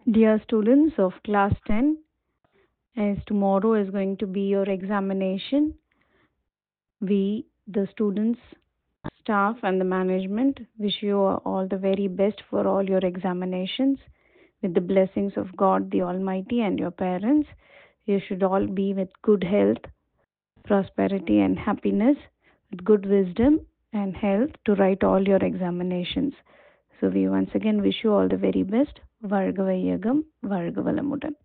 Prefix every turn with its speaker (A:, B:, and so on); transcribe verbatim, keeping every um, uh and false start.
A: Dear students of class ten, as tomorrow is going to be your examination, we, the students, staff, and the management, wish you all the very best for all your examinations. With the blessings of God the Almighty and your parents, you should all be with good health, prosperity, and happiness, with good wisdom and health to write all your examinations. So, we once again wish you all the very best. Varga Vaiyagam, Varga Valamudan.